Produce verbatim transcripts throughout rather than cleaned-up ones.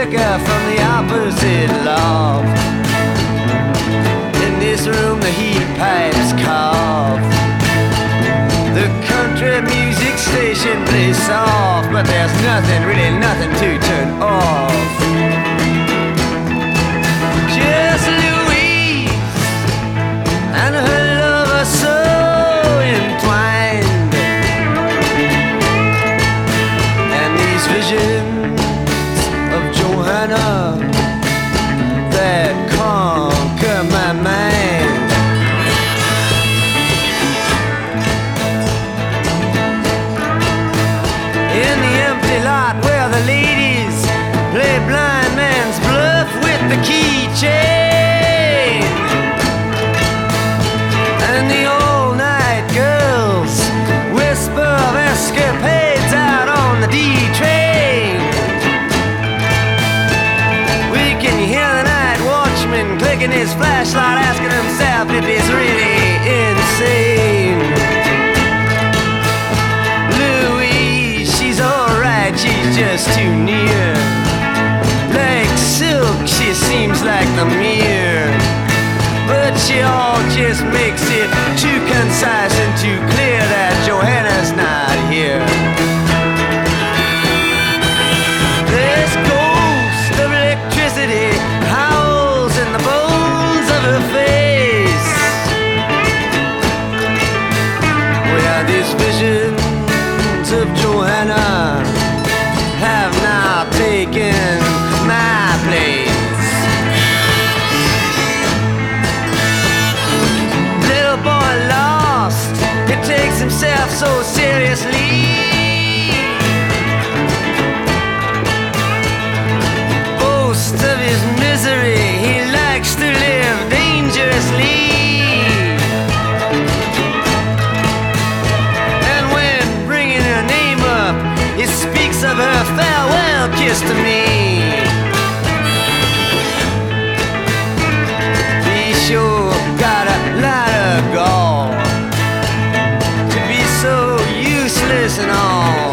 worker from the opposite loft. In this room the heat pipes cough. The country music station plays soft, but there's nothing, really nothing to turn off. Just Louise and her lover so entwined, and these visions of Johanna that conquer my mind. In the empty lot where the ladies play blind man's bluff with the keychain, and the all-night girls whisper of escapades out on the D train. We can hear the night watchman clicking his flashlight, asking himself if he's really insane. Louise, she's alright, she's just too near. Like silk, she seems like the mirror, but she all just makes it too concise and too clear that Johanna's not here. This ghost of electricity howls in the bones of her face. Well, these visions of Johanna have now taken my place. Little boy lost, he takes himself so seriously. Boasts of his misery, he likes to live dangerously. And when bringing her name up, he speaks of her farewell kiss to me. He sure got a lot of gall to be so useless and all,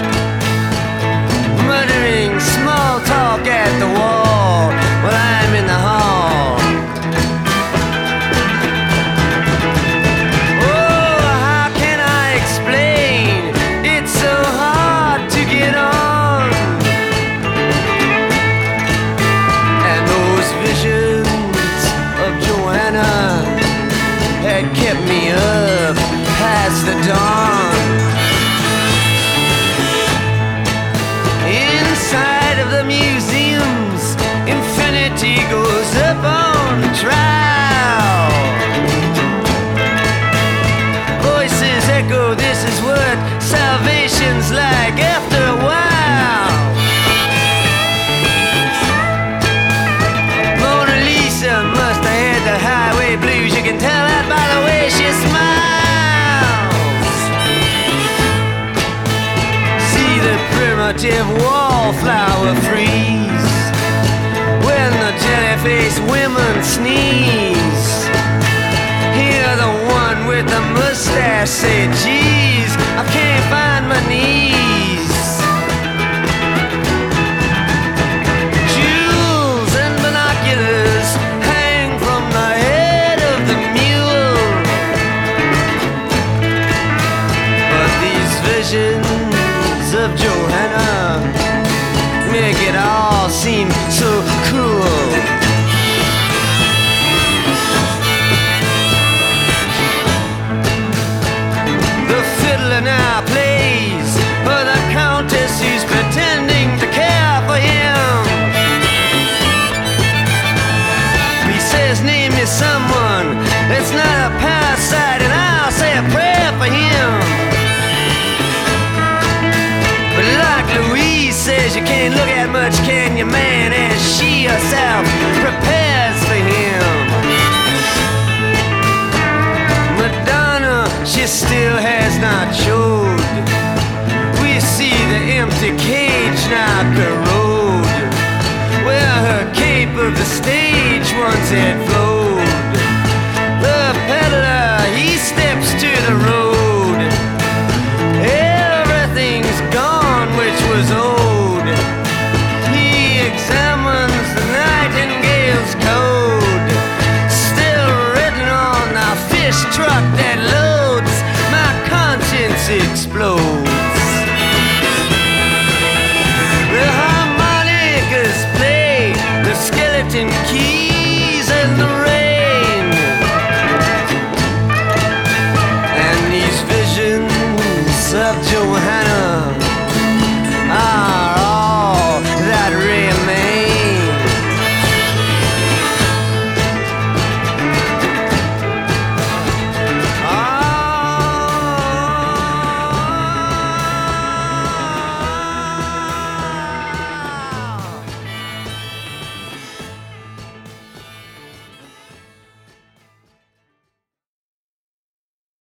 muttering small talk at the wall while I'm in the hall. Oh, how can I explain? It's so hard to get on. And those visions of Johanna had kept me up past the dawn. Inside of the museums, infinity goes up on trial. Voices echo, this is what salvation's like after a while. Mona Lisa must have had the highway blues, you can tell that by the way she smiles. See the primitive wallflower freeze when the jelly-faced women sneeze. Hear the one with the mustache say, geez, I can't find my knees. Jewels and binoculars hang from the head of the mule, but these visions of Johanna make it all seem so cool. The fiddler now plays for the countess who's pretending to care for him. He says, name me someone that's not a parasite, and I'll say a prayer for him. But like Louise says, you can't look at much, can you, man, as she herself prepares for him. Madonna, she still has not showed. We see the empty cage now corrode, where her cape of the stage once had flowed. The peddler, he steps to the road. Everything's gone which was old. He examines explode.